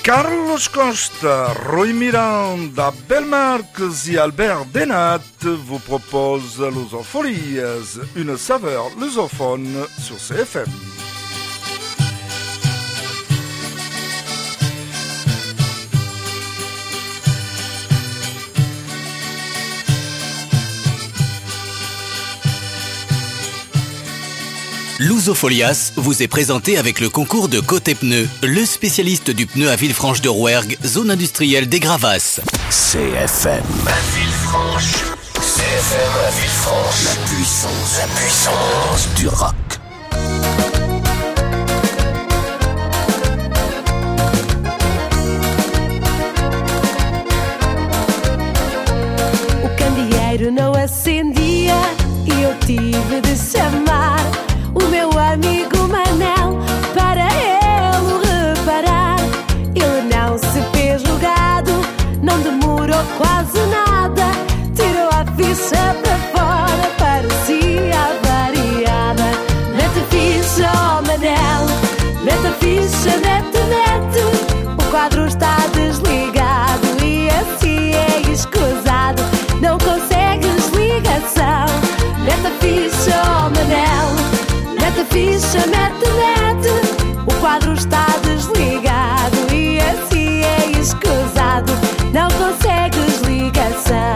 Carlos Costa, Roy Miranda, Belmarx et Albert Denat vous proposent Lusofolies, une saveur lusophone sur CFM. Lusofolias vous est présenté avec le concours de Côté Pneus, le spécialiste du pneu à Villefranche-de-Rouergue, zone industrielle des Gravasses. CFM. À Villefranche. CFM à Villefranche. La puissance du rock. O candeeiro não acendia e eu tive de chamar o meu amigo Manel para ele reparar. Ele não se fez jogado, não demorou quase nada. Tirou a ficha para fora, parecia avariada. Mete a ficha, oh Manel, mete a ficha, mete. O quadro está desligado e assim é escusado. Não consegues ligação. Mete a ficha, oh Manel, mete a ficha, mete. O quadro está desligado e assim é escusado. Não consegues ligação.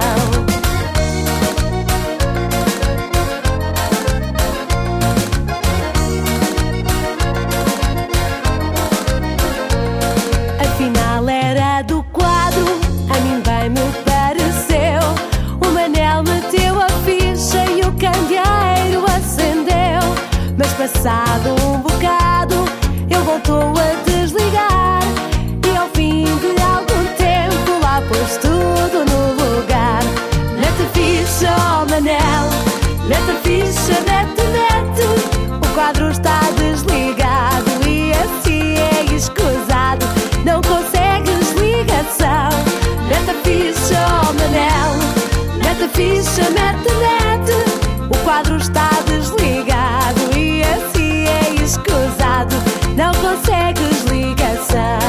Afinal era do quadro, a mim bem me pareceu. O Manel meteu a ficha e o candeeiro acendeu. Mas passado um bocado, ele voltou a desligar. E ao fim de algum tempo, lá pôs tudo no lugar. Mete a ficha, oh Manel, mete a ficha, mete. O quadro está desligado e assim é escusado. Não consegues ligação. Mete a ficha, oh Manel, mete a ficha, mete. O quadro está desligado e assim é escusado. Não consegues ligação.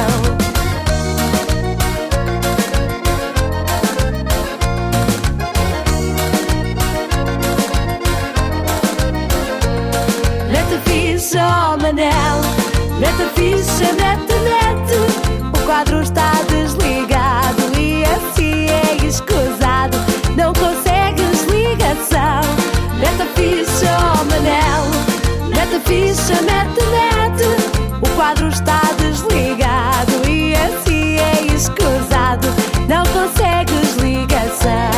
Mete a ficha, oh Manel, mete a ficha, mete. O quadro está desligado e assim é escusado. Não consegues ligação. Mete a ficha, oh Manel, mete a ficha, mete. O quadro está desligado e assim é escusado. Não consegues ligação.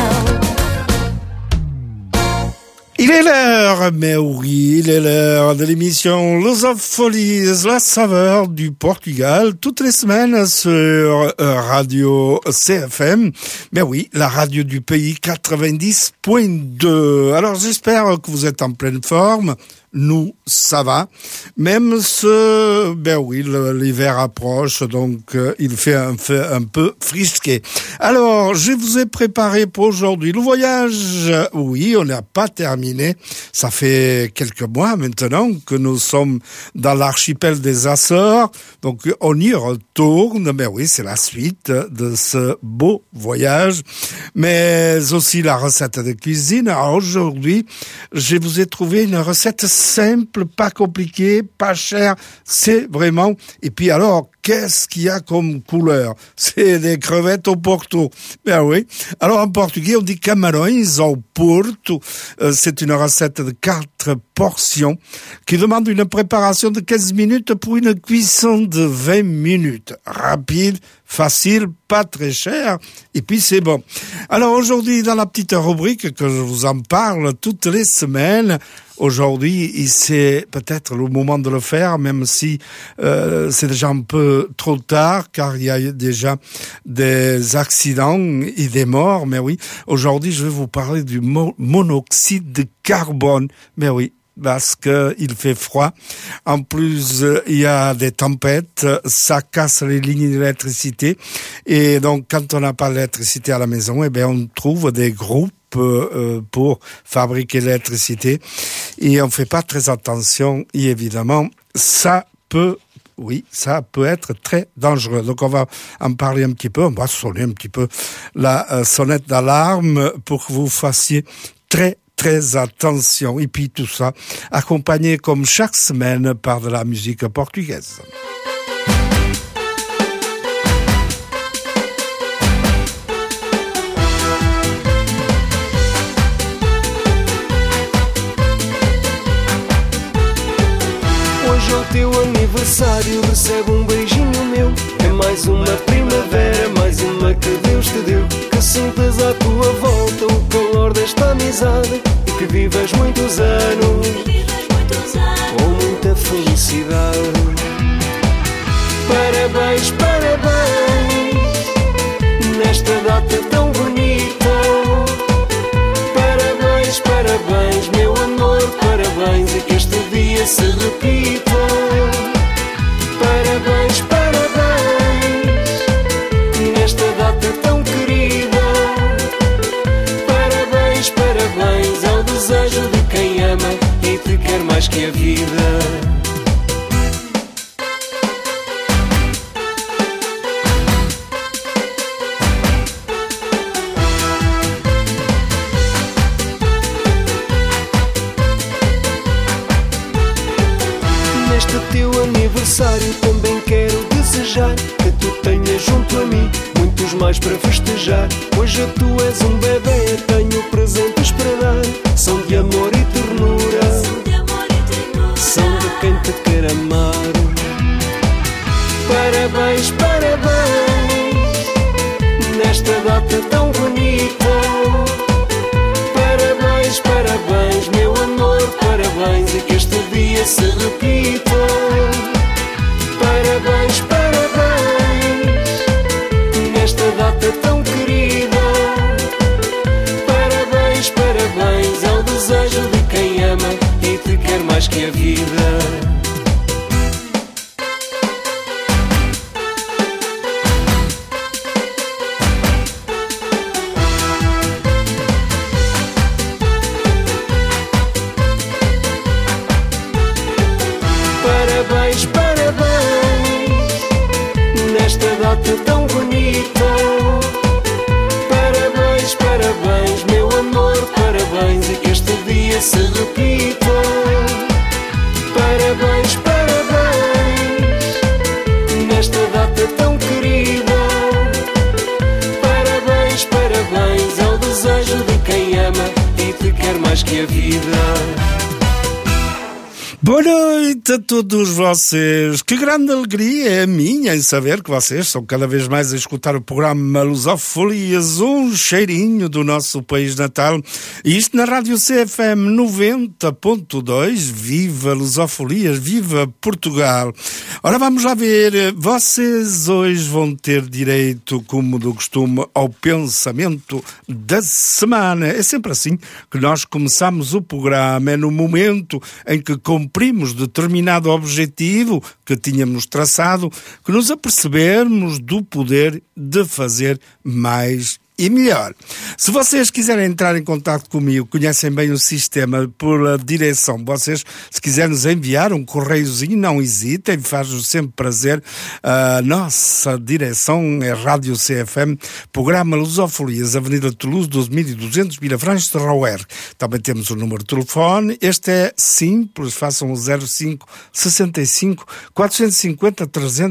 Il est l'heure, mais oui, il est l'heure de l'émission Lusofolies, la saveur du Portugal, toutes les semaines sur Radio CFM. Mais oui, la radio du pays 90.2. Alors j'espère que vous êtes en pleine forme. Nous, ça va. Même l'hiver approche, donc il fait un peu frisqué. Alors, je vous ai préparé pour aujourd'hui le voyage. Oui, on n'a pas terminé. Ça fait quelques mois maintenant que nous sommes dans l'archipel des Açores. Donc, on y retourne. Mais oui, c'est la suite de ce beau voyage. Mais aussi la recette de cuisine. Alors, aujourd'hui, je vous ai trouvé une recette simple, pas compliqué, pas cher, c'est vraiment... Et puis alors, qu'est-ce qu'il y a comme couleur? C'est des crevettes au Porto. Ben oui. Alors en portugais, on dit camarões ao Porto. C'est une recette de 4 portions qui demande une préparation de 15 minutes pour une cuisson de 20 minutes. Rapide, facile, pas très cher, et puis c'est bon. Alors aujourd'hui, dans la petite rubrique que je vous en parle toutes les semaines, aujourd'hui, c'est peut-être le moment de le faire, même si c'est déjà un peu trop tard, car il y a déjà des accidents et des morts. Mais oui, aujourd'hui, je vais vous parler du monoxyde de carbone. Mais oui, parce que il fait froid. En plus, il y a des tempêtes, ça casse les lignes d'électricité. Et donc, quand on n'a pas d'électricité à la maison, eh bien, on trouve des groupes pour fabriquer l'électricité. Et on fait pas très attention. Et évidemment, ça peut oui, ça peut être très dangereux. Donc on va en parler un petit peu, on va sonner un petit peu la sonnette d'alarme pour que vous fassiez très attention. Et puis tout ça accompagné comme chaque semaine par de la musique portugaise. Hoje é o teu aniversário, recebe beijinho meu. É mais uma primavera, mais uma que Deus te deu. Que sintas à tua volta o calor desta amizade e que vivas muitos anos com muita felicidade. Parabéns, parabéns, nesta data tão bonita. Parabéns, parabéns, meu amor, parabéns, e que este dia se repita. Parabéns, parabéns, nesta data tão querida. Parabéns, parabéns, é o desejo de quem ama e te quer mais que a vida. Aniversário também quero desejar que tu tenhas junto a mim muitos mais para festejar. Hoje tu és um bebê, tenho presentes para dar. São de amor e ternura, são de quem te quer amar. Parabéns, parabéns, nesta data tão bonita. Parabéns, parabéns, meu amor, parabéns, e que este dia se repita. Parabéns, parabéns, nesta data tão querida. Parabéns, parabéns, é o desejo de quem ama e te quer mais que a vida. Parabéns, parabéns, nesta data tão bonita. Parabéns, parabéns, meu amor, parabéns, e que este dia se repita. Parabéns, parabéns, nesta data tão querida. Parabéns, parabéns, é o desejo de quem ama e te quer mais que a vida. Boa noite a todos vocês. Que grande alegria é a minha em saber que vocês são cada vez mais a escutar o programa Lusofolias, um cheirinho do nosso país natal. E isto na Rádio CFM 90.2. Viva Lusofolias, viva Portugal. Ora, vamos lá ver. Vocês hoje vão ter direito, como do costume, ao pensamento da semana. É sempre assim que nós começamos o programa. É no momento em que cumprimos determinado objetivo que tínhamos traçado, que nos apercebermos do poder de fazer mais e melhor. Se vocês quiserem entrar em contato comigo, conhecem bem o sistema pela direção. Vocês, se quiserem nos enviar um correiozinho, não hesitem, faz-nos sempre prazer. A nossa direção é Rádio CFM, Programa Lusofolias, Avenida Toulouse, 12.200, Vilafranche de Rouergue. Também temos o número de telefone. Este é simples, façam o 05 65 450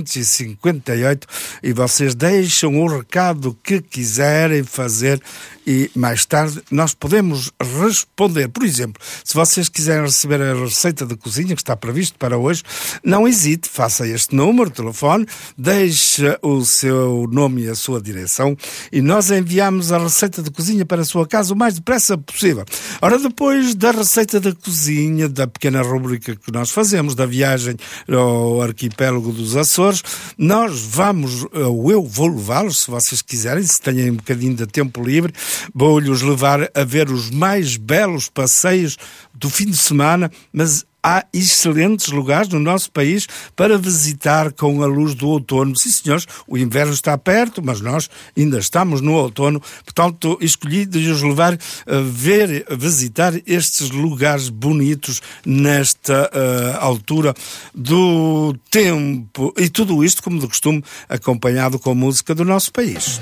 358 e vocês deixam o recado que quiserem fazer e mais tarde nós podemos responder. Por exemplo, se vocês quiserem receber a receita de cozinha que está previsto para hoje, não hesite, faça este número de telefone, deixe o seu nome e a sua direção e nós enviamos a receita de cozinha para a sua casa o mais depressa possível. Ora, depois da receita da cozinha, da pequena rubrica que nós fazemos, da viagem ao arquipélago dos Açores, nós vamos, ou eu vou levá-los, se vocês quiserem, se têm um bocadinho de tempo livre, vou-lhes levar a ver os mais belos passeios do fim de semana, mas há excelentes lugares no nosso país para visitar com a luz do outono. Sim, senhores, o inverno está perto, mas nós ainda estamos no outono. Portanto, escolhi de os levar a visitar estes lugares bonitos nesta altura do tempo. E tudo isto, como de costume, acompanhado com música do nosso país.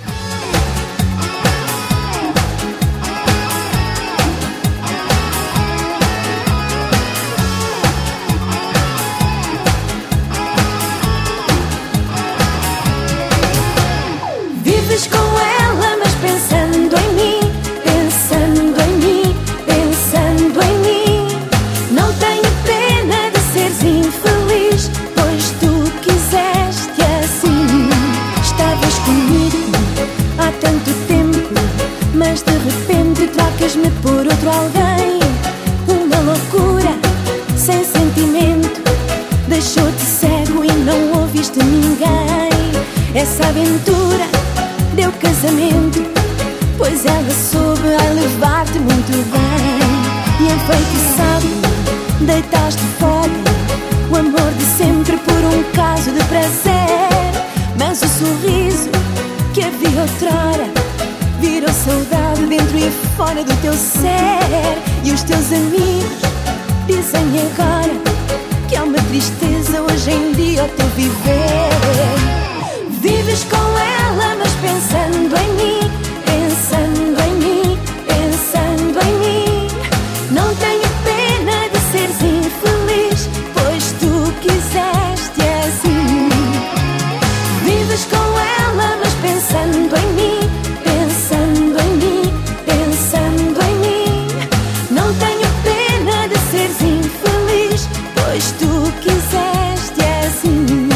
Vives com ela, mas pensando em mim, pensando em mim, pensando em mim. Não tenho pena de seres infeliz, pois tu quiseste assim. Estavas comigo há tanto tempo, mas de repente trocas-me por outro alguém. Uma loucura, sem sentimento, deixou-te cego e não ouviste ninguém. Essa aventura deu casamento, pois ela soube a levar-te muito bem. E enfeitiçado, deitaste fora o amor de sempre por um caso de prazer. Mas o sorriso que havia outrora virou saudade dentro e fora do teu ser. E os teus amigos dizem agora que há uma tristeza hoje em dia ao teu viver. Vives com ela, mas pensando em mim, pensando em mim, pensando em mim. Não tenho pena de seres infeliz, pois tu quiseste assim. Vives com ela, mas pensando em mim, pensando em mim, pensando em mim. Não tenho pena de seres infeliz, pois tu quiseste assim.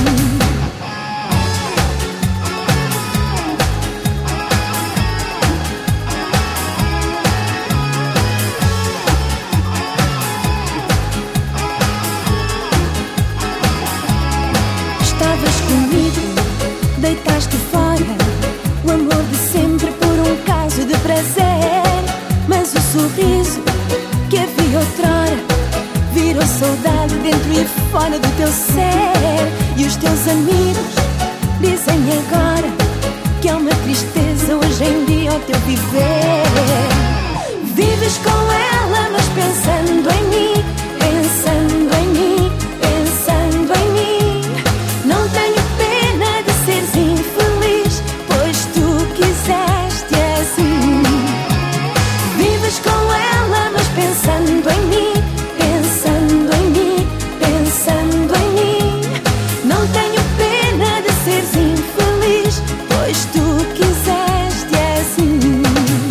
Estavas comigo, deitaste fora o amor de sempre por um caso de prazer. Mas o sorriso que havia outrora virou saudade dentro e fora do teu ser. E os teus amigos dizem agora que há uma tristeza hoje em dia ao teu viver. Vives com ela, mas pensando em mim, pensando em mim, pensando em mim. Não tenho pena de seres infeliz, pois tu quiseste assim. Vives com ela, mas pensando em mim, pensando em mim, pensando em mim. Não tenho pena de seres infeliz, pois tu quiseste assim.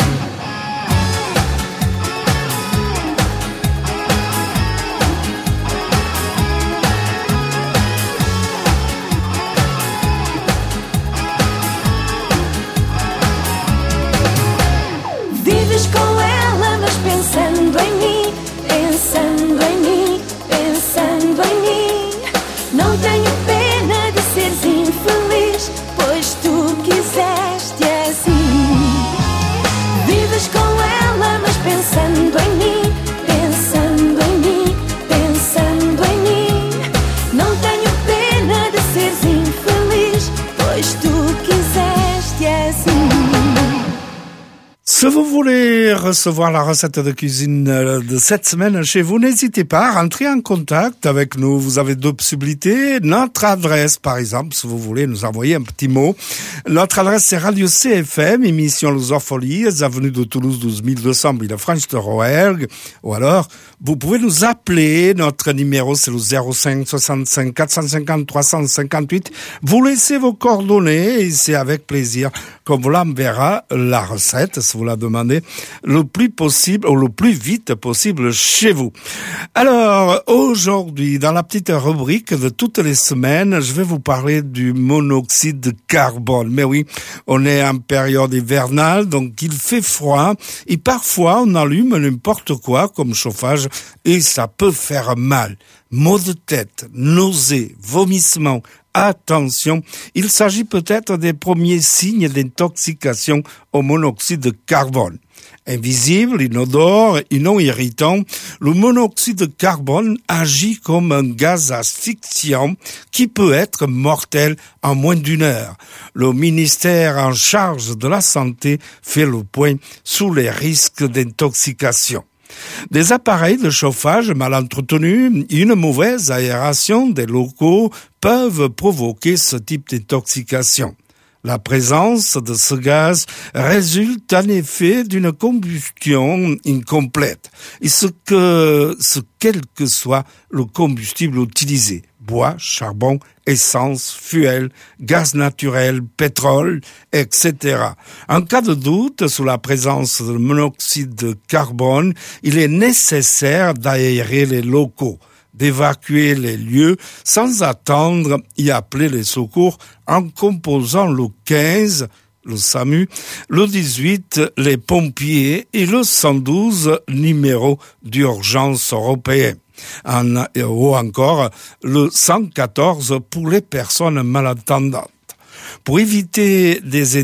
Vives com ela, mas pensando em mim, pensando em mim, pensando em mim. Não tenho pena de seres infeliz, pois tu quiseste assim. Vives com ela, mas pensando em mim, pensando em mim, pensando em mim. Não tenho pena de seres infeliz, pois tu quiseste assim. Si vous voulez recevoir la recette de cuisine de cette semaine chez vous, n'hésitez pas à rentrer en contact avec nous. Vous avez deux possibilités. Notre adresse, par exemple, si vous voulez nous envoyer un petit mot. Notre adresse, c'est Radio CFM, émission Lusophonie, avenue de Toulouse, 12200, Villefranche de Rouergue. Ou alors, vous pouvez nous appeler. Notre numéro, c'est le 05 65 450 358. Vous laissez vos coordonnées et c'est avec plaisir qu'on vous l'enverra la recette, si vous la demandez, le plus possible ou le plus vite possible chez vous. Alors, aujourd'hui, dans la petite rubrique de toutes les semaines, je vais vous parler du monoxyde de carbone. Mais oui, on est en période hivernale, donc il fait froid et parfois on allume n'importe quoi comme chauffage et ça peut faire mal. Maux de tête, nausées, vomissements, attention, il s'agit peut-être des premiers signes d'intoxication au monoxyde de carbone. Invisible, inodore et non irritant, le monoxyde de carbone agit comme un gaz asphyxiant qui peut être mortel en moins d'une heure. Le ministère en charge de la santé fait le point sur les risques d'intoxication. Des appareils de chauffage mal entretenus, une mauvaise aération des locaux peuvent provoquer ce type d'intoxication. La présence de ce gaz résulte en effet d'une combustion incomplète, et quel que soit le combustible utilisé, bois, charbon, essence, fuel, gaz naturel, pétrole, etc. En cas de doute sur la présence de monoxyde de carbone, il est nécessaire d'aérer les locaux, d'évacuer les lieux sans attendre et appeler les secours en composant le 15, le SAMU, le 18, les pompiers et le 112, numéro d'urgence européen. Ou encore le 114 pour les personnes malentendantes. Pour éviter des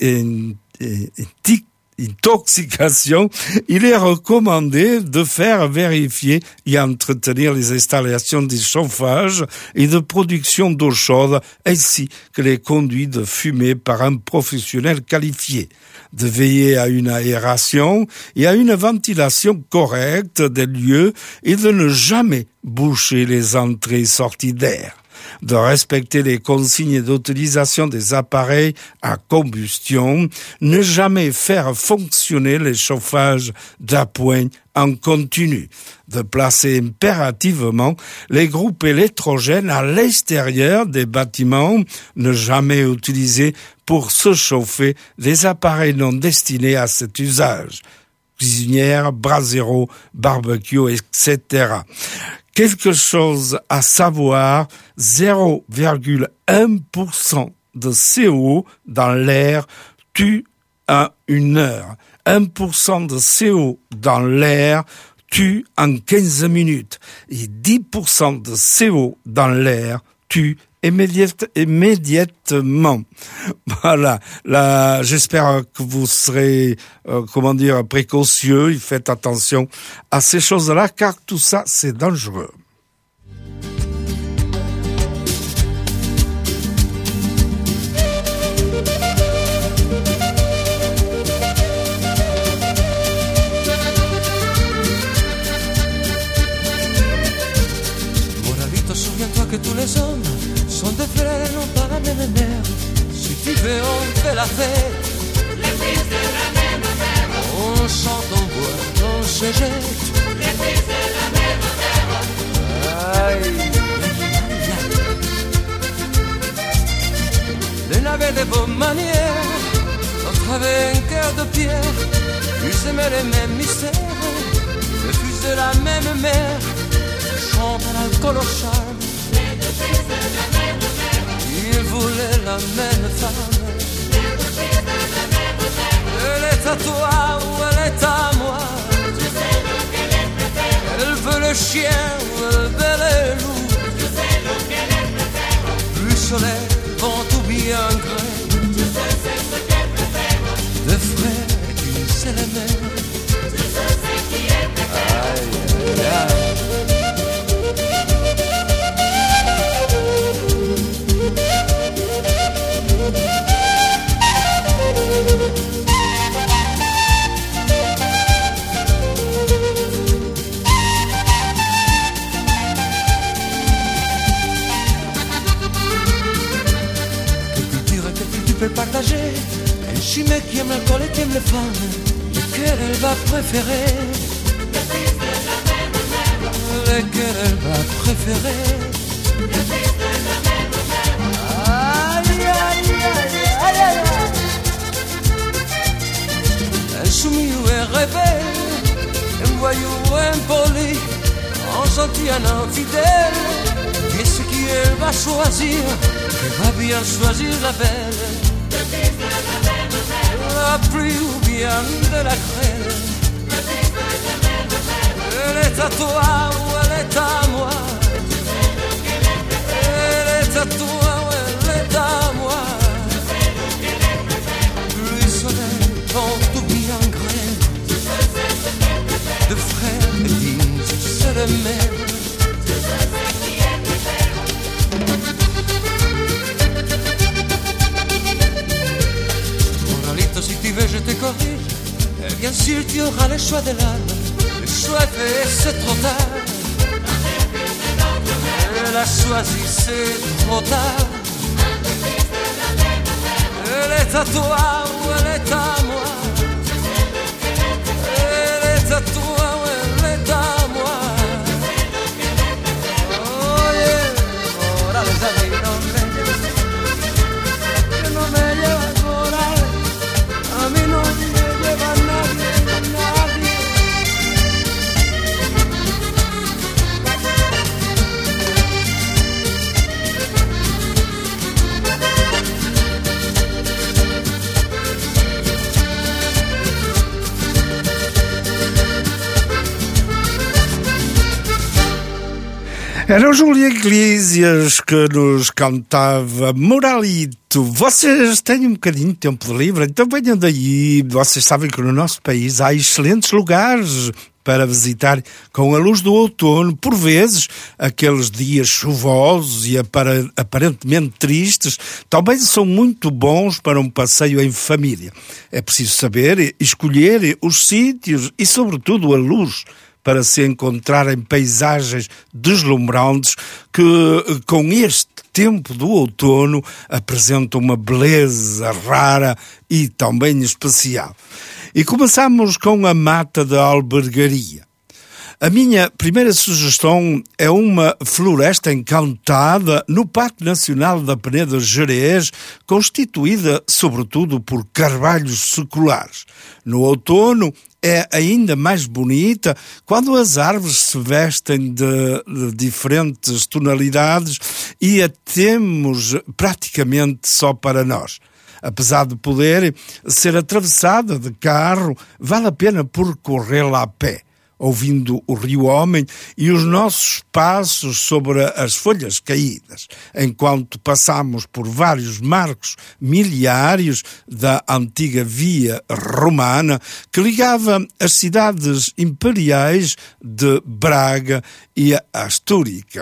intoxication, il est recommandé de faire vérifier et entretenir les installations de chauffage et de production d'eau chaude, ainsi que les conduits de fumée par un professionnel qualifié, de veiller à une aération et à une ventilation correcte des lieux et de ne jamais boucher les entrées et sorties d'air, de respecter les consignes d'utilisation des appareils à combustion, ne jamais faire fonctionner les chauffages d'appoint en continu, de placer impérativement les groupes électrogènes à l'extérieur des bâtiments, ne jamais utiliser pour se chauffer des appareils non destinés à cet usage, cuisinière, brasero, barbecue, etc. Quelque chose à savoir, 0,1% de CO dans l'air tue en une heure. 1% de CO dans l'air tue en 15 minutes. Et 10% de CO dans l'air tue immédiatement. Voilà. Là, j'espère que vous serez, précautieux et faites attention à ces choses-là, car tout ça, c'est dangereux. Moralito, souviens-toi que tous les hommes sont des frères, non pas la même mère. Si tu veux, on fait la fête. Les fils de la même mère. On chante, on boit, on se jette. Les fils de la même mère. Aïe. Les navets de bonnes manières. L'autre avait un cœur de pierre. Ils aimaient les mêmes mystères. Les fils de la même mère. Chantent à l'alcool au charme. Il voulait la même femme. Elle est à toi ou elle est à moi. Elle veut le chien ou elle veut le loup. Plus soleil, vent ou bien gré. Deux frères qui c'est la mère. Aïe, aïe, aïe. Partager un chimé qui aime l'alcool et qui aime les femmes, lequel elle va préférer, lequel elle va préférer. Aïe, aïe, aïe, aïe, aïe. Un soumis ou un rebelle, un voyou ou un poli, un gentil, un infidèle, qu'est-ce qu'elle va choisir? Elle va bien choisir la belle. La pluie ou bien de la grêle. Elle est à toi ou elle est à moi. Elle est à toi ou faute si tu veux je te corrige. Bien sûr tu auras le choix de l'arme. Le choix est fait, c'est trop tard. Elle a choisi, c'est trop tard. Elle est à toi ou elle est à moi. Elle est à toi ou elle est à moi. Oh yeah, ora lo sai, non me lleva ancora. A mí no me lleva nadie, nadie. Era o Júlio Iglesias que nos cantava Moralito. Vocês têm um bocadinho de tempo livre, então venham daí. Vocês sabem que no nosso país há excelentes lugares para visitar com a luz do outono. Por vezes, aqueles dias chuvosos e aparentemente tristes também são muito bons para um passeio em família. É preciso saber escolher os sítios e, sobretudo, a luz para se encontrar em paisagens deslumbrantes que, com este tempo do outono, apresentam uma beleza rara e também especial. E começamos com a Mata da Albergaria. A minha primeira sugestão é uma floresta encantada no Parque Nacional da Peneda Gerês, constituída sobretudo por carvalhos seculares. No outono é ainda mais bonita quando as árvores se vestem de diferentes tonalidades e a temos praticamente só para nós. Apesar de poder ser atravessada de carro, vale a pena percorrê-la a pé, ouvindo o rio Homem e os nossos passos sobre as folhas caídas, enquanto passamos por vários marcos miliários da antiga via romana que ligava as cidades imperiais de Braga e Astúrica.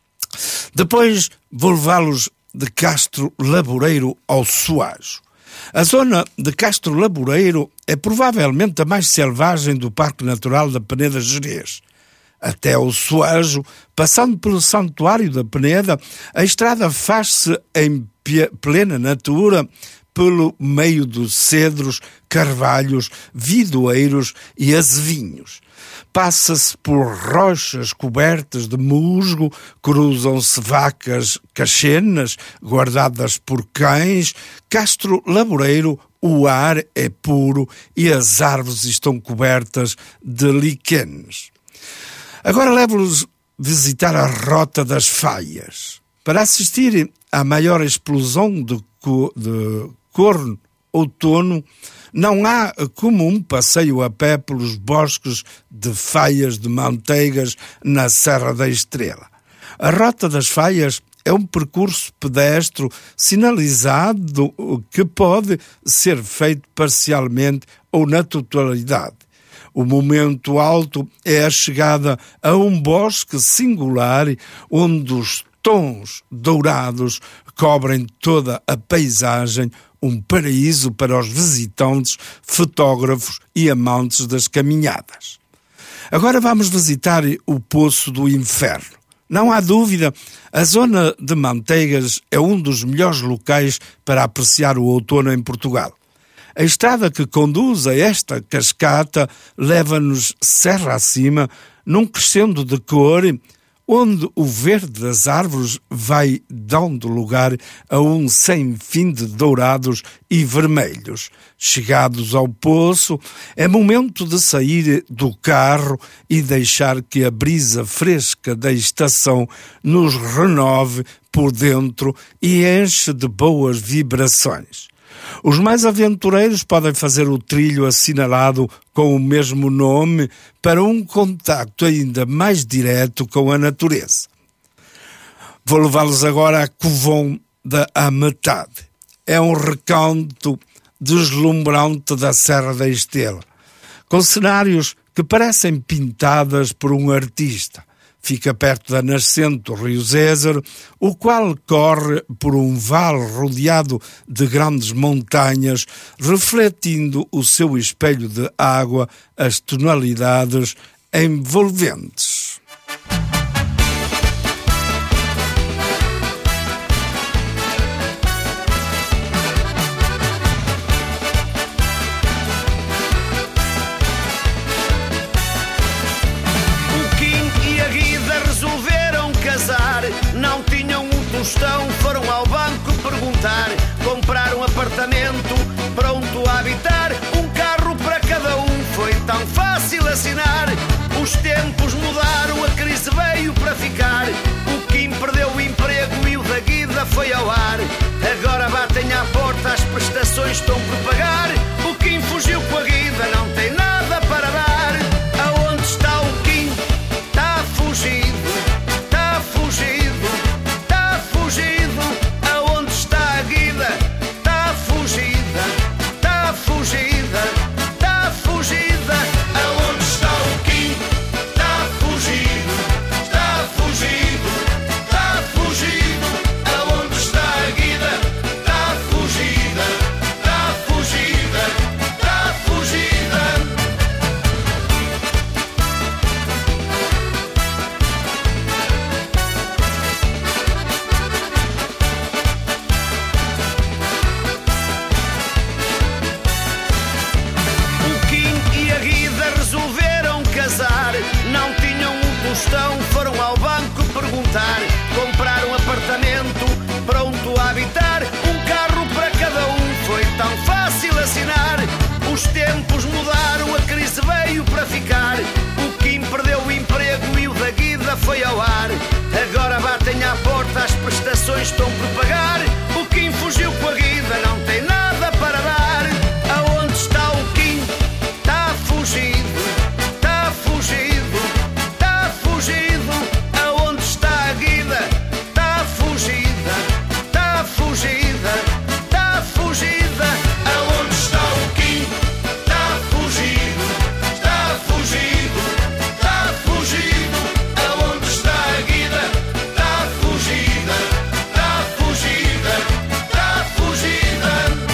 Depois vou levá-los de Castro Laboreiro ao Soajo. A zona de Castro Laboreiro é provavelmente a mais selvagem do Parque Natural da Peneda Gerês. Até o Soajo, passando pelo Santuário da Peneda, a estrada faz-se em plena natura pelo meio dos cedros, carvalhos, vidoeiros e azevinhos. Passa-se por rochas cobertas de musgo, cruzam-se vacas cachenas guardadas por cães. Castro Laboreiro, o ar é puro e as árvores estão cobertas de liquenes. Agora levo-los visitar a Rota das Faias, para assistir à maior explosão de corno outono. Não há como um passeio a pé pelos bosques de faias de manteigas na Serra da Estrela. A Rota das Faias é um percurso pedestre sinalizado que pode ser feito parcialmente ou na totalidade. O momento alto é a chegada a um bosque singular onde os tons dourados cobrem toda a paisagem, um paraíso para os visitantes, fotógrafos e amantes das caminhadas. Agora vamos visitar o Poço do Inferno. Não há dúvida, a zona de Manteigas é um dos melhores locais para apreciar o outono em Portugal. A estrada que conduz a esta cascata leva-nos serra acima, num crescendo de cor, onde o verde das árvores vai dando lugar a um sem fim de dourados e vermelhos. Chegados ao poço, é momento de sair do carro e deixar que a brisa fresca da estação nos renove por dentro e enche de boas vibrações. Os mais aventureiros podem fazer o trilho assinalado com o mesmo nome para um contacto ainda mais direto com a natureza. Vou levá-los agora a Covão da Ametade. É um recanto deslumbrante da Serra da Estrela, com cenários que parecem pintadas por um artista. fica perto da nascente do rio Zézer, o qual corre por um vale rodeado de grandes montanhas, refletindo o seu espelho de água as tonalidades envolventes. Não tinham um tostão, foram ao banco perguntar. Compraram um apartamento pronto a habitar. Um carro para cada um, foi tão fácil assinar. Os tempos mudaram, a crise veio para ficar. O Kim perdeu o emprego e o da Guida foi ao ar. Agora batem à porta, as prestações estão por pagar. O Kim fugiu com a Guida, não tem nada para dar. Aonde está o Kim? Está fugido. Foram ao banco perguntar. Compraram um apartamento pronto a habitar. Um carro para cada um, foi tão fácil assinar. Os tempos mudaram, a crise veio para ficar. O Kim perdeu o emprego e o da Guida foi ao ar. Agora batem à porta, as prestações estão por pagar. O Kim fugiu com a Guida, não tem nada para dar. Aonde está o Kim? Está fugido. Está fugido. Aonde está a Guida? Está fugida. Está fugida. Está fugida. Aonde está o Kim? Está fugido. Está fugido. Está fugido. Aonde está a Guida? Está fugida. Está fugida. Está fugida.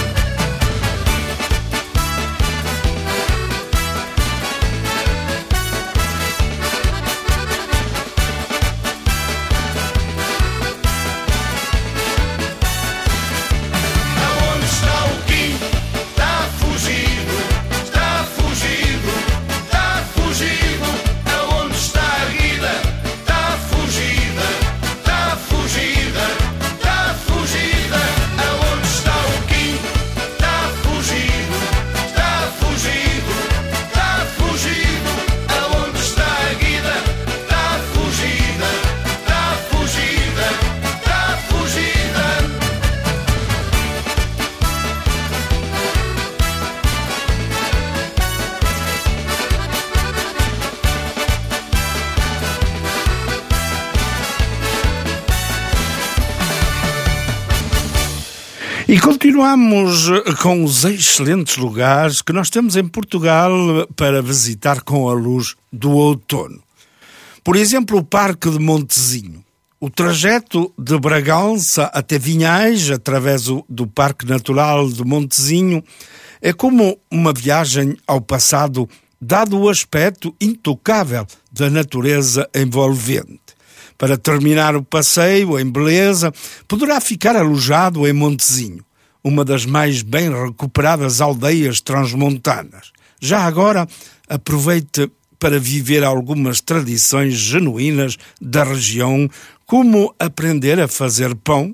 E continuamos com os excelentes lugares que nós temos em Portugal para visitar com a luz do outono. Por exemplo, o Parque de Montezinho. O trajeto de Bragança até Vinhais, através do Parque Natural de Montezinho, é como uma viagem ao passado, dado o aspecto intocável da natureza envolvente. Para terminar o passeio em beleza, poderá ficar alojado em Montezinho, uma das mais bem recuperadas aldeias transmontanas. Já agora, aproveite para viver algumas tradições genuínas da região, como aprender a fazer pão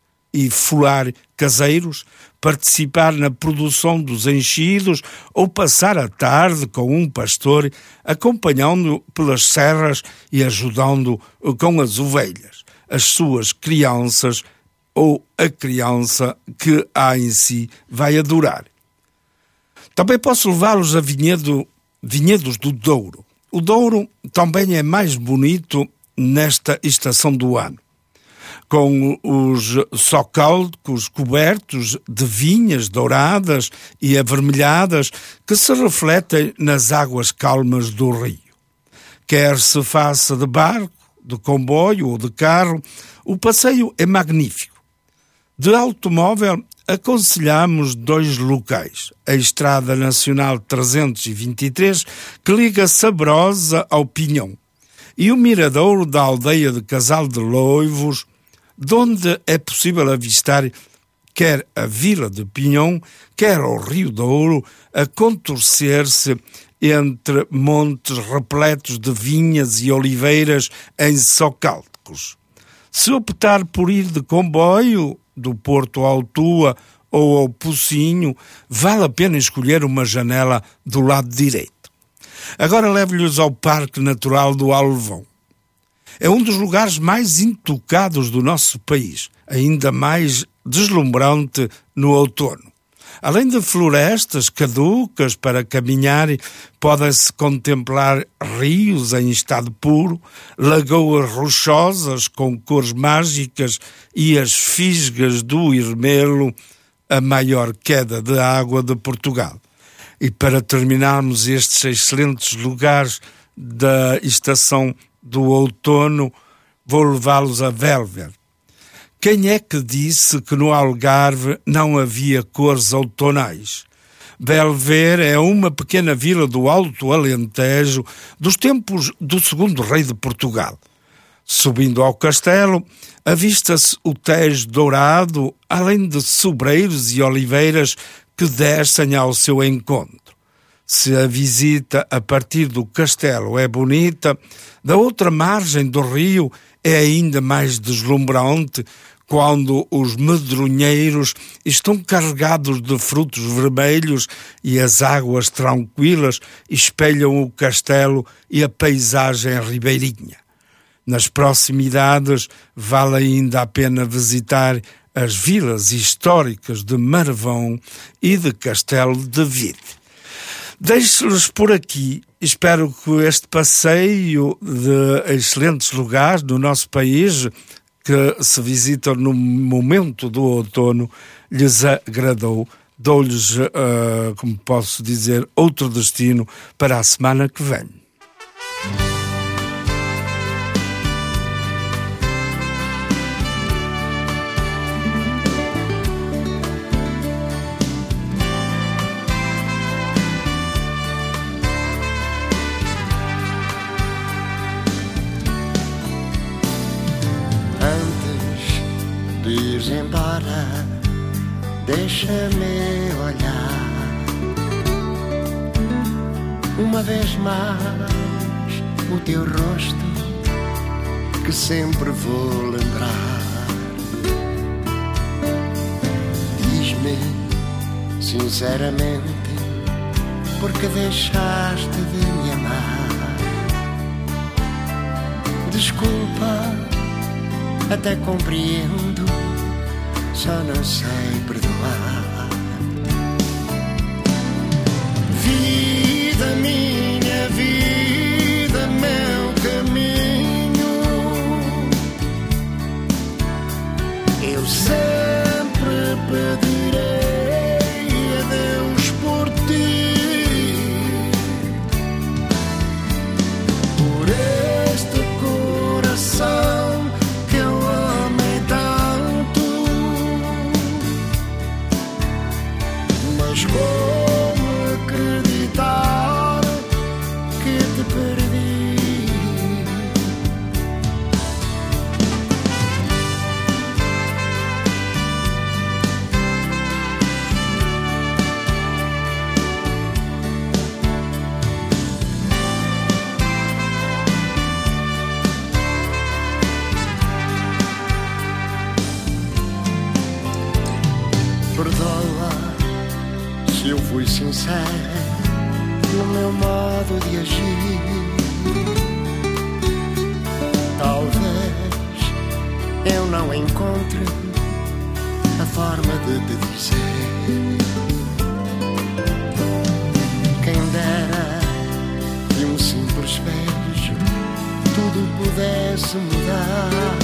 e folhar caseiros, participar na produção dos enchidos ou passar a tarde com um pastor, acompanhando pelas serras e ajudando com as ovelhas, as suas crianças ou a criança que há em si vai adorar. Também posso levá-los a vinhedos do Douro. O Douro também é mais bonito nesta estação do ano, com os socalcos cobertos de vinhas douradas e avermelhadas que se refletem nas águas calmas do rio. Quer se faça de barco de comboio ou de carro, o passeio é magnífico. De automóvel, aconselhamos 2 locais. A Estrada Nacional 323, que liga Sabrosa ao Pinhão, e o Miradouro da aldeia de Casal de Loivos, de onde é possível avistar quer a Vila de Pinhão, quer o Rio Douro, a contorcer-se entre montes repletos de vinhas e oliveiras em socalcos. Se optar por ir de comboio, do Porto ao Tua ou ao Pocinho, vale a pena escolher uma janela do lado direito. Agora levo-lhes ao Parque Natural do Alvão. É um dos lugares mais intocados do nosso país, ainda mais deslumbrante no outono. Além de florestas caducas para caminhar, podem-se contemplar rios em estado puro, lagoas rochosas com cores mágicas e as fisgas do Irmelo, a maior queda de água de Portugal. E para terminarmos estes excelentes lugares da estação do outono, vou levá-los a Velver. Quem é que disse que no Algarve não havia cores outonais? Velver é uma pequena vila do Alto Alentejo dos tempos do segundo rei de Portugal. Subindo ao castelo, avista-se o Tejo Dourado, além de sobreiros e oliveiras que descem ao seu encontro. Se a visita a partir do castelo é bonita, da outra margem do rio é ainda mais deslumbrante quando os medronheiros estão carregados de frutos vermelhos e as águas tranquilas espelham o castelo e a paisagem ribeirinha. Nas proximidades vale ainda a pena visitar as vilas históricas de Marvão e de Castelo de Vide. Deixo-los por aqui. Espero que este passeio de excelentes lugares do nosso país, que se visitam no momento do outono, lhes agradou. Dou-lhes, como posso dizer, outro destino para a semana que vem. Embora, deixa-me olhar uma vez mais o teu rosto, que sempre vou lembrar. Diz-me sinceramente, porque deixaste de me amar. Desculpa, até compreendo, só não sei perdoar. Vida minha, vida meu caminho, eu sempre pedirei a Deus por ti, por este coração que eu amei tanto. Mas como acreditar que te perdi? Perdoa se eu fui sincero no meu modo de agir. Talvez eu não encontre a forma de te dizer. Quem dera que um simples beijo tudo pudesse mudar,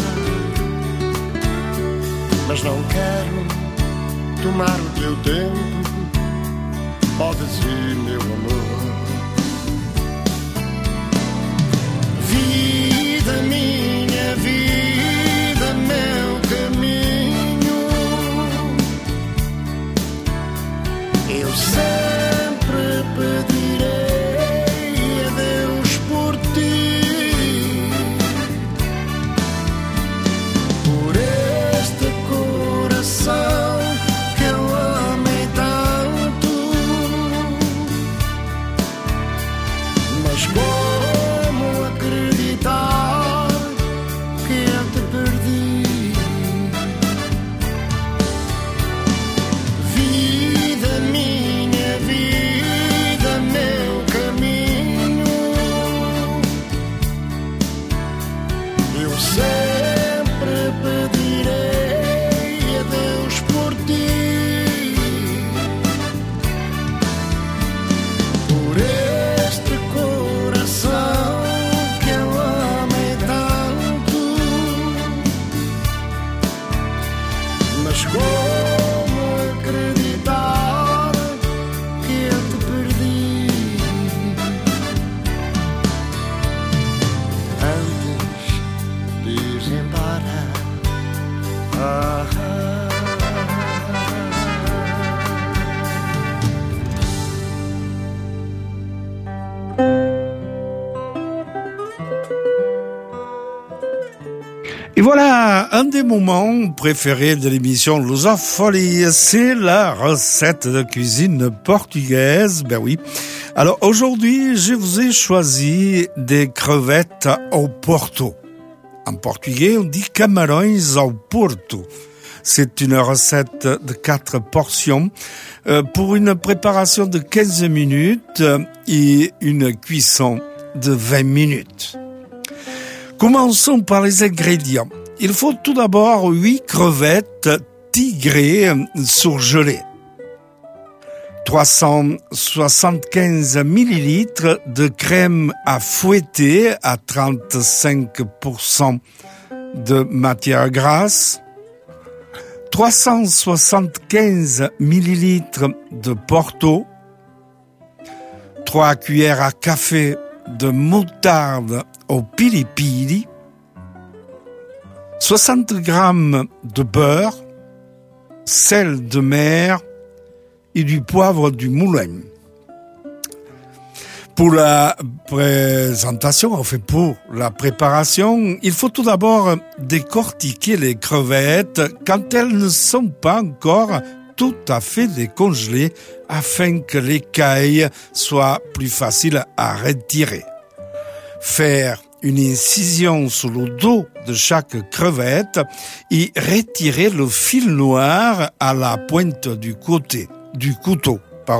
mas não quero tomar o teu tempo. Podes ir, meu amor. Vida minha, Eu sempre pedirei a Deus por ti, por este coração que eu amei tanto. Mas como acreditar que eu te perdi? Vida, minha vida, meu caminho. Eu sempre pedirei a Deus por ti, por este coração que eu amei tanto. Mas como acreditar que eu te perdi? Antes de ir embora, Et voilà, un des moments préférés de l'émission Lusofolie, c'est la recette de cuisine portugaise. Ben oui. Alors aujourd'hui, je vous ai choisi des crevettes au Porto. En portugais, on dit camarões ao Porto. C'est une recette de 4 portions pour une préparation de 15 minutes et une cuisson de 20 minutes. Commençons par les ingrédients. Il faut tout d'abord 8 crevettes tigrées surgelées, 375 ml de crème à fouetter à 35% de matière grasse, 375 ml de Porto, 3 cuillères à café de moutarde au pili-pili, 60 grammes de beurre, sel de mer et du poivre du moulin. Pour la présentation, enfin pour la préparation, il faut tout d'abord décortiquer les crevettes quand elles ne sont pas encore tout à fait décongelées afin que l'écaille soit plus facile à retirer. Faire une incision sur le dos de chaque crevette et retirer le fil noir à la pointe du couteau.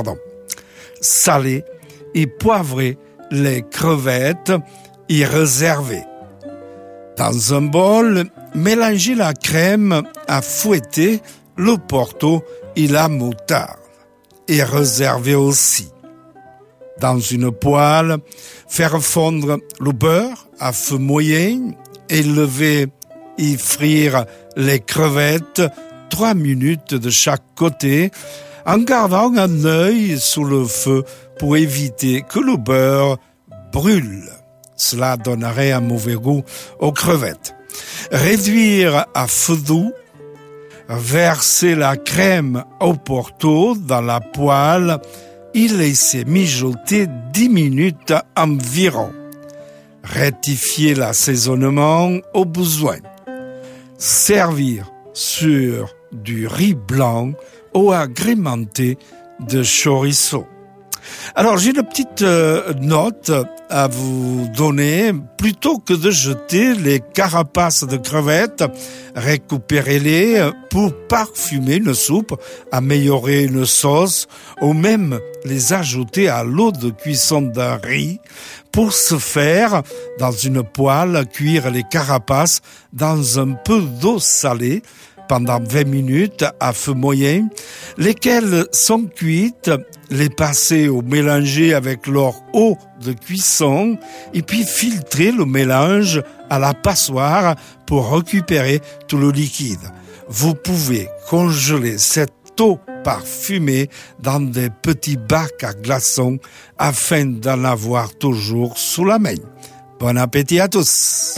Saler et poivrer les crevettes et réserver. Dans un bol, mélangez la crème à fouetter, le Porto et la moutarde et réservez aussi. Dans une poêle, faire fondre le beurre à feu moyen, élever et frire les crevettes 3 minutes de chaque côté en gardant un œil sous le feu pour éviter que le beurre brûle. Cela donnerait un mauvais goût aux crevettes. Réduire à feu doux, verser la crème au Porto dans la poêle et laisser mijoter 10 minutes environ. Rectifier l'assaisonnement au besoin. Servir sur du riz blanc ou agrémenté de chorizo. Alors, j'ai une petite note à vous donner. Plutôt que de jeter les carapaces de crevettes, récupérez-les pour parfumer une soupe, améliorer une sauce ou même les ajouter à l'eau de cuisson d'un riz. Pour ce faire, dans une poêle, cuire les carapaces dans un peu d'eau salée pendant 20 minutes à feu moyen, lesquelles sont cuites, les passer ou mélanger avec leur eau de cuisson et puis filtrer le mélange à la passoire pour récupérer tout le liquide. Vous pouvez congeler cette eau parfumée dans des petits bacs à glaçons afin d'en avoir toujours sous la main. Bon appétit à tous!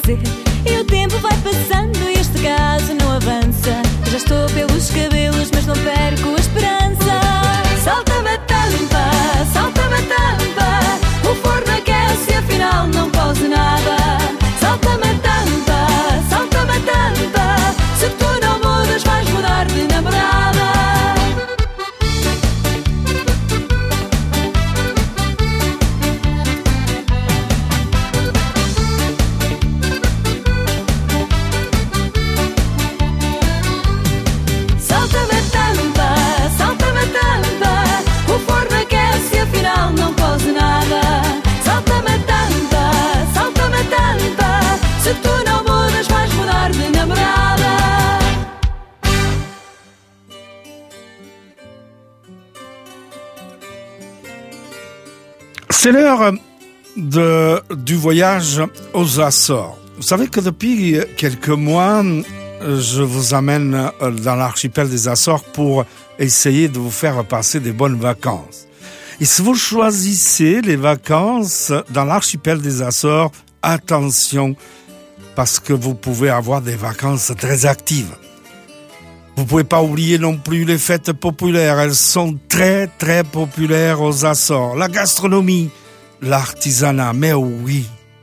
dizer. E o tempo vai passando e este caso não avança. Já estou pelos cabelos, mas não perco a esperança. Salta-me a tampa, o forno aquece, afinal não posso nada. Salta-me a tampa, se tu não mudas vais mudar de namorada. Salta-me a tampa, o forno aquece, afinal não posso nada. Salta-me a tampa, se tu não mudas vais mudar de namorada. C'est l'heure du voyage aux Açores. Vous savez que depuis quelques mois, je vous amène dans l'archipel des Açores pour essayer de vous faire passer des bonnes vacances. Et si vous choisissez les vacances dans l'archipel des Açores, attention, parce que vous pouvez avoir des vacances très actives. Vous pouvez pas oublier non plus les fêtes populaires. Elles sont très, très populaires aux Açores. La gastronomie, l'artisanat, mais oui.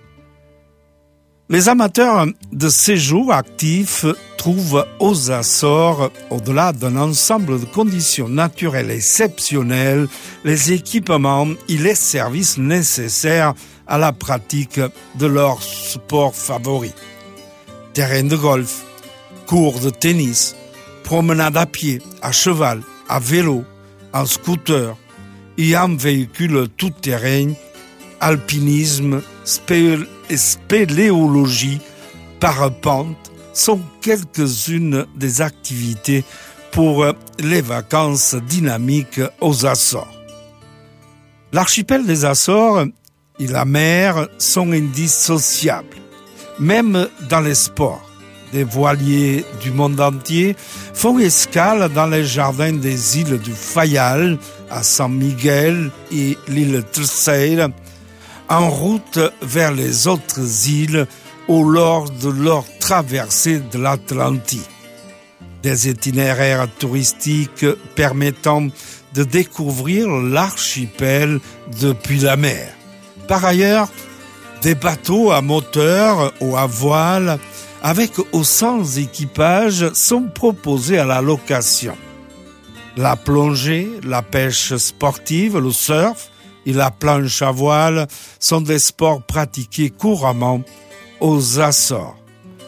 Les amateurs de séjours actifs trouvent aux Açores, au-delà d'un ensemble de conditions naturelles exceptionnelles, les équipements et les services nécessaires à la pratique de leur sport favori. Terrain de golf, cours de tennis, promenade à pied, à cheval, à vélo, en scooter et en véhicule tout-terrain, alpinisme, spéléologie, parapente sont quelques-unes des activités pour les vacances dynamiques aux Açores. L'archipel des Açores et la mer sont indissociables, même dans les sports. Des voiliers du monde entier font escale dans les jardins des îles du Fayal, à San Miguel et l'île Terceira, en route vers les autres îles lors de leur traversée de l'Atlantique. Des itinéraires touristiques permettant de découvrir l'archipel depuis la mer. Par ailleurs, des bateaux à moteur ou à voile avec ou sans équipage sont proposés à la location. La plongée, la pêche sportive, le surf et la planche à voile sont des sports pratiqués couramment aux Açores.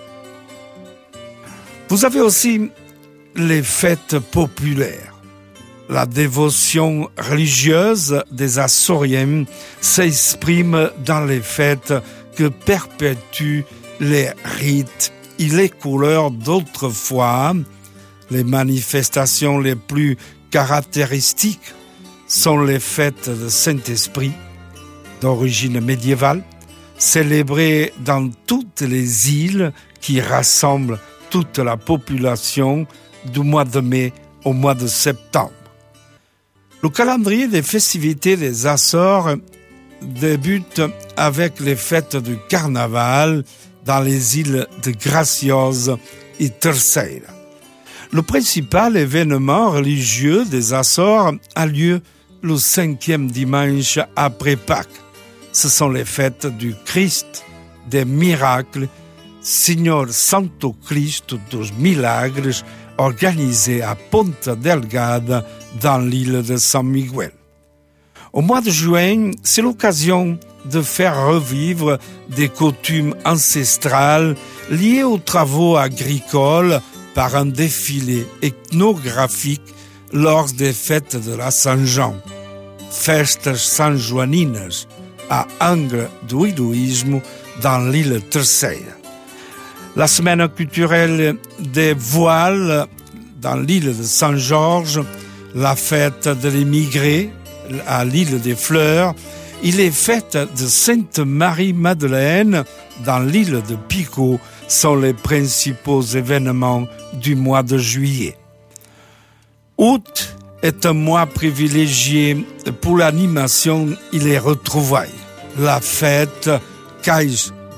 Vous avez aussi les fêtes populaires. La dévotion religieuse des Açoriens s'exprime dans les fêtes que perpétuent les rites et les couleurs d'autrefois. Les manifestations les plus caractéristiques sont les fêtes de Saint-Esprit, d'origine médiévale, célébrées dans toutes les îles qui rassemblent toute la population du mois de mai au mois de septembre. Le calendrier des festivités des Açores débute avec les fêtes du carnaval dans les îles de Graciosa et Terceira. Le principal événement religieux des Açores a lieu le 5e dimanche après Pâques. Ce sont les fêtes du Christ des miracles, Signor Santo Cristo dos Milagres, organisées à Ponta Delgada dans l'île de San Miguel. Au mois de juin, c'est l'occasion de faire revivre des coutumes ancestrales liées aux travaux agricoles par un défilé ethnographique lors des fêtes de la Saint-Jean, Festas Sanjoaninas, à Angra do Heroísmo, dans l'île Terceira. La semaine culturelle des voiles dans l'île de Saint-Georges, la fête de l'émigré à l'île des Fleurs et les fêtes de Sainte-Marie-Madeleine dans l'île de Pico sont les principaux événements du mois de juillet. Août est un mois privilégié pour l'animation et les retrouvailles. La fête Cais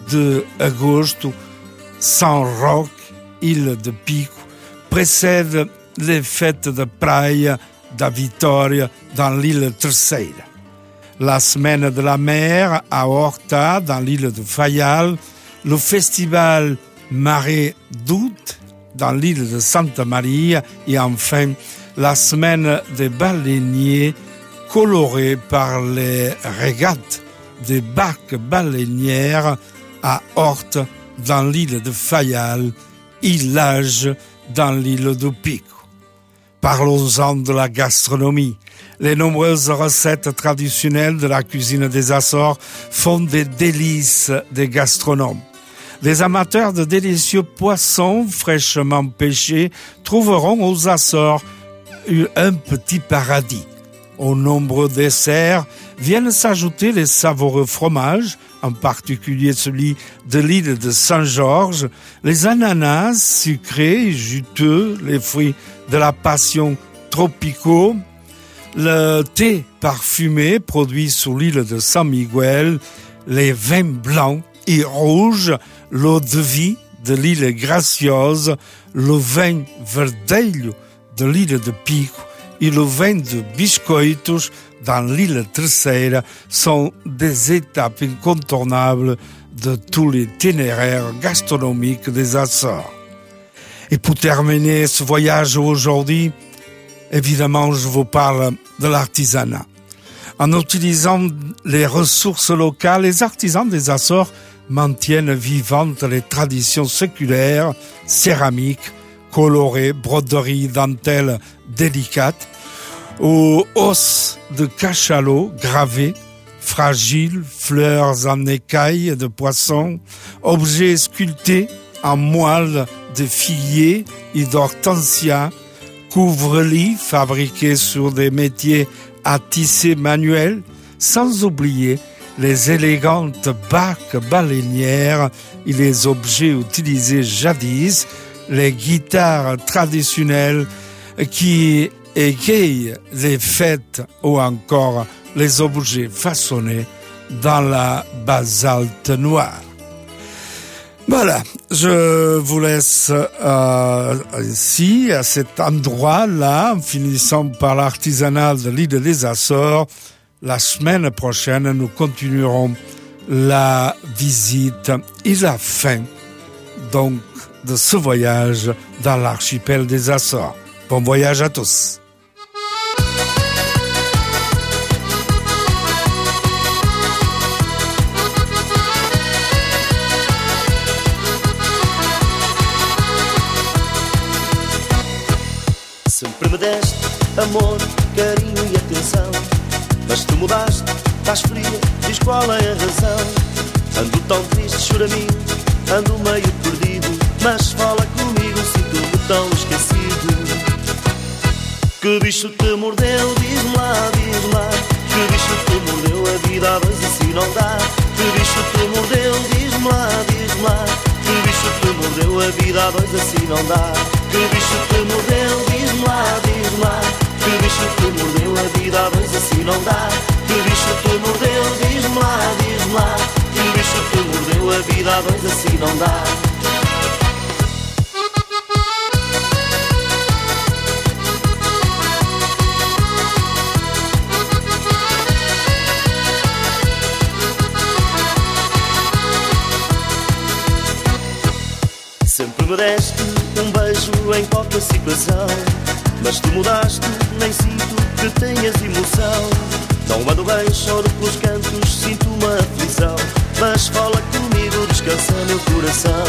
de agosto, São Roque, Ilha de Pico, précède les fêtes de praia da Vitória dans l'île Terceira. La semaine de la mer à Horta, dans l'île de Faial, le festival Marée d'août, dans l'île de Santa Maria, et enfin la semaine des baleiniers colorée par les régates des barques baleinières à Horte, dans l'île de Faial, Ilage, dans l'île de Pico. Parlons-en de la gastronomie. Les nombreuses recettes traditionnelles de la cuisine des Açores font des délices des gastronomes. Les amateurs de délicieux poissons fraîchement pêchés trouveront aux Açores un petit paradis. Aux nombreux desserts viennent s'ajouter les savoureux fromages, en particulier celui de l'île de Saint-Georges, les ananas sucrés et juteux, les fruits de la passion tropicaux, le thé parfumé produit sur l'île de San Miguel, les vins blancs et rouges, l'eau de vie de l'île Graciosa, le vin verdelho de l'île de Pico et le vin de Biscoitos dans l'île Terceira sont des étapes incontournables de tous les itinéraires gastronomiques des Açores. Et pour terminer ce voyage aujourd'hui, évidemment, je vous parle de l'artisanat. En utilisant les ressources locales, les artisans des Açores maintiennent vivantes les traditions séculaires, céramiques, colorées, broderies, dentelles délicates, aux os de cachalot gravés, fragiles, fleurs en écailles de poisson, objets sculptés en moelle de figuier et d'hortensia, couvre-lits fabriqués sur des métiers à tisser manuels, sans oublier les élégantes barques baleinières et les objets utilisés jadis, les guitares traditionnelles qui égayent les fêtes ou encore les objets façonnés dans la basalte noire. Voilà, je vous laisse ici, à cet endroit-là, en finissant par l'artisanat de l'île des Açores. La semaine prochaine, nous continuerons la visite et la fin, donc, de ce voyage dans l'archipel des Açores. Bon voyage à tous. Sempre me deste amor, carinho e atenção, mas tu mudaste, estás fria, diz qual é a razão. Ando tão triste, choraminho, ando meio perdido, mas fala comigo, sinto-me tão esquecido. Que bicho te mordeu, diz-me lá, que bicho te mordeu, a vida a dois assim não dá. Que bicho te mordeu, diz-me lá, que bicho te mordeu, a vida a dois assim não dá. Que bicho te mordeu, diz-me lá, que bicho te mordeu, a vida a dois assim não dá. Que bicho te mordeu, diz-me lá, que bicho te mordeu, a vida a dois assim não dá. Sempre me deste beijo em qualquer situação, mas tu mudaste, nem sinto que tenhas emoção. Não ando bem, choro pelos cantos, sinto uma aflição, mas fala comigo, descansa meu coração.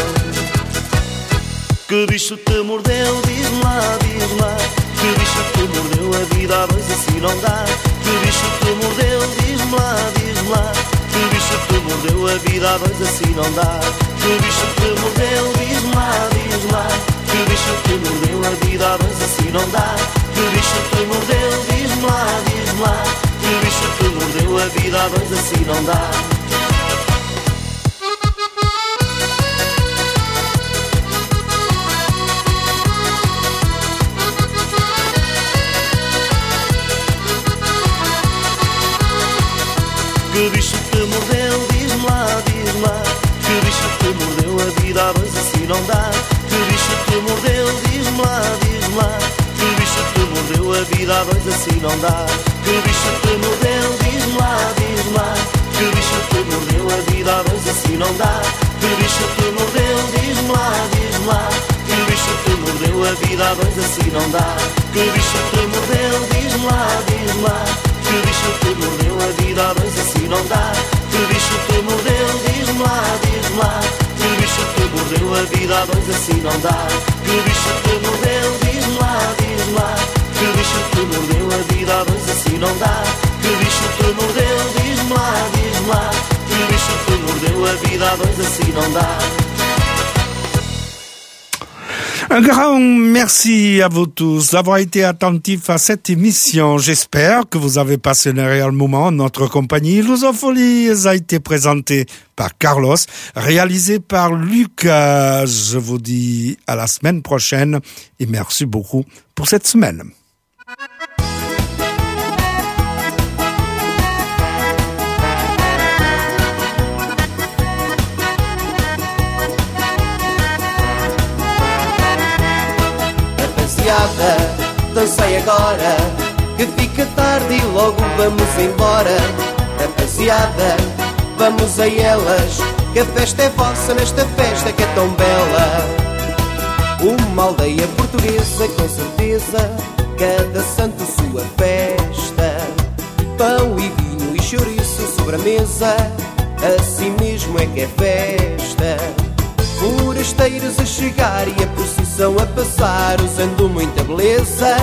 Que bicho te mordeu, diz-me lá, que bicho te mordeu, a vida a dois assim não dá. Que bicho te mordeu, diz-me lá, que bicho te mordeu, a vida a dois assim não dá. Que bicho te mordeu, diz-me lá, que bicho te mordeu, a vida a dois assim não dá. Que bicho te mordeu, diz-me lá, que bicho te mordeu, a vida a dois assim não dá. Que bicho te mordeu, diz-me lá, que bicho assim não dá. Que bicho te mordeu, diz-me lá, diz-me lá. Que bicho te mordeu, a vida a dois assim não dá. Que bicho te mordeu, diz-me lá, diz-me lá. Que bicho te mordeu, a vida a dois assim não dá. Que bicho te mordeu, diz-me lá, diz-me lá. Que bicho te mordeu, a vida a dois assim não dá. Que bicho te mordeu, diz-me lá, diz-me lá. Que bicho te mordeu, a vida a dois assim não dá. Que bicho te mordeu, diz-me lá, diz-me lá. Que bicho te mordeu, a vida a dois assim não dá. Que bicho te mordeu, diz-me lá, diz-me lá. Que bicho te mordeu, a vida a dois assim não dá. Que bicho te mordeu, diz-me lá, diz-me lá. Que bicho te mordeu, a vida a dois assim não dá. Un grand merci à vous tous d'avoir été attentifs à cette émission. J'espère que vous avez passé un agréable moment en notre compagnie. Lusophonie a été présenté par Carlos, réalisé par Lucas. Je vous dis à la semaine prochaine et merci beaucoup pour cette semaine. Dancei agora, que fica tarde e logo vamos embora. Rapaziada, vamos a elas, que a festa é vossa nesta festa que é tão bela. Uma aldeia portuguesa, com certeza, cada santo sua festa. Pão e vinho e chouriço sobre a mesa, assim mesmo é que é festa. Forasteiros a chegar e a procissão a passar, usando muita beleza.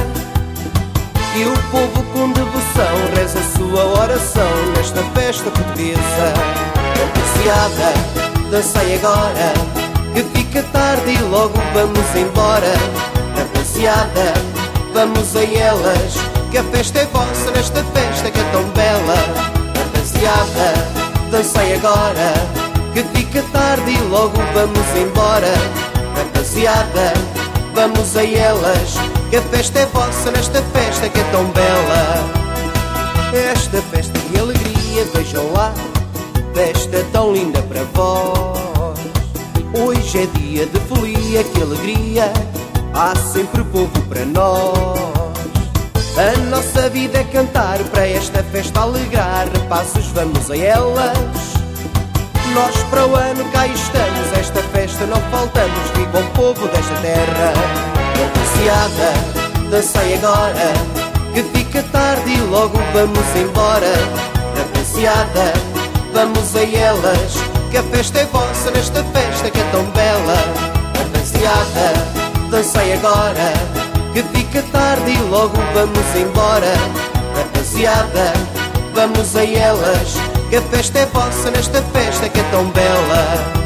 E o povo com devoção reza a sua oração nesta festa portuguesa. Rapaziada, dancei agora, que fica tarde e logo vamos embora. Rapaziada, vamos a elas, que a festa é vossa nesta festa que é tão bela. Rapaziada, dancei agora, que fica tarde e logo vamos embora. Rapaziada, vamos a elas, que a festa é vossa nesta festa que é tão bela. Esta festa de alegria, vejam lá, festa tão linda para vós. Hoje é dia de folia, que alegria, há sempre povo para nós. A nossa vida é cantar, para esta festa alegrar. Rapazes, vamos a elas, nós para o ano cá estamos, esta festa não faltamos. Viva o povo desta terra. Rapaziada, dancei agora, que fica tarde e logo vamos embora. Rapaziada, vamos a elas, que a festa é vossa nesta festa que é tão bela. Rapaziada, dancei agora, que fica tarde e logo vamos embora. Rapaziada, vamos a elas, que a festa é vossa nesta festa que é tão bela.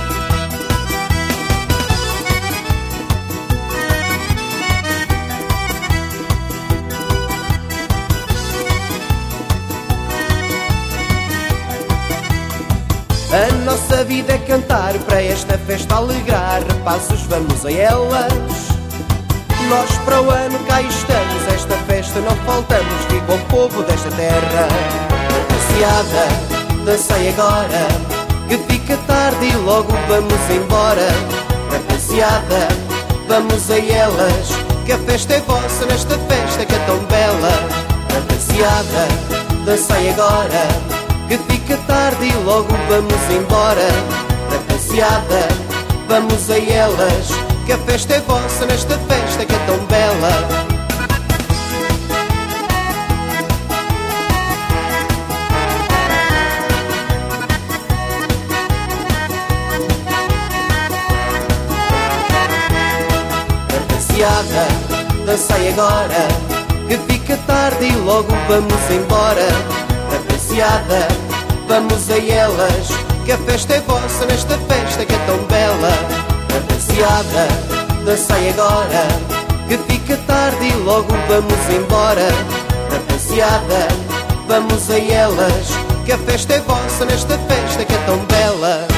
A nossa vida é cantar, para esta festa alegrar. Rapazes, vamos a elas, nós para o ano cá estamos, esta festa não faltamos. Viva o povo desta terra. Rapaziada, dancei agora, que fica tarde e logo vamos embora. Rapaziada, vamos a elas, que a festa é vossa nesta festa que é tão bela. Rapaziada, dancei agora, que fica tarde e logo vamos embora. Rapaziada, vamos a elas, que a festa é vossa nesta festa que é tão bela. Rapaziada, dancei agora, que fica tarde e logo vamos embora. Rapaziada, vamos a elas, que a festa é vossa nesta festa que é tão bela. Rapaziada, dancei agora, que fica tarde e logo vamos embora. Rapaziada, vamos a elas, que a festa é vossa nesta festa que é tão bela.